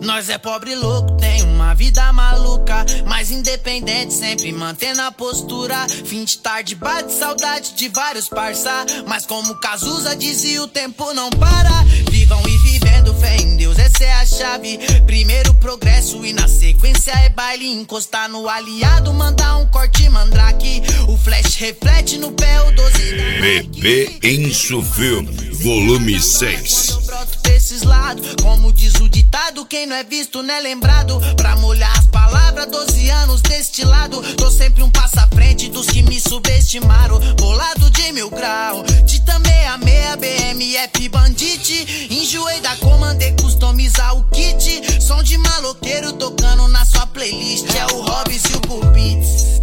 Nós é pobre louco, tem uma vida maluca, mas independente, sempre mantendo a postura. Fim de tarde bate saudade de vários parça, mas como Cazuza dizia, o tempo não para. Vivam e vivendo, fé em Deus, essa é a chave. Primeiro progresso e na sequência é baile. Encostar no aliado, mandar um corte mandrake. O flash reflete no pé, o 12 da Bebê Enzo Filme, volume 6. Eu broto pra esses lados, como diz o ditado, quem não é visto não é lembrado. Pra molhar as palavras, 12 anos deste lado. Tô sempre um passo à frente dos que me subestimaram. Bolado de 1000 grau, Titan 66, BMF Bandite. Enjoei da comandei customizar o kit. Som de maloqueiro tocando na sua playlist. É o Hobbs e o Bull Beats.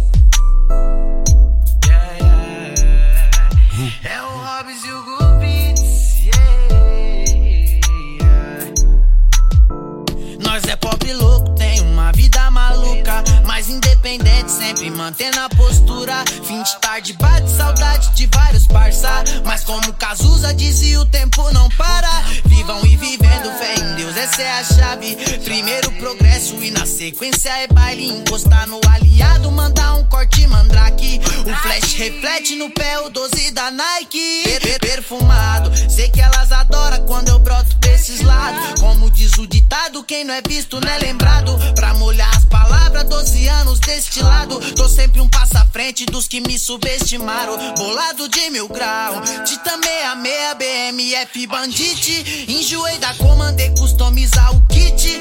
É o Hobbs e o Bull Beats. Nós é pobre louco, tem uma vida maluca, mas independente, sempre mantendo a postura. Fim de tarde bate saudade de vários parça, mas como Cazuza dizia, o tempo não para. Vivam e vivendo, fé em Deus, essa é a chave. Primeiro progresso e na sequência é baile. Encostar no aliado, mandar um corte mandrake. O flash reflete no pé, o 12 da Nike. Perfumado, sei que elas adoram quando eu broto pra esses lados. Como diz o ditado, quem não é visto não é lembrado. Pra molhar as palavras, 12 anos deste lado. Tô sempre um passo à frente dos que me subestimaram. Bolado de 1000 grau, Titan 66, BMF Bandite. Enjoei da comandei customizar o kit.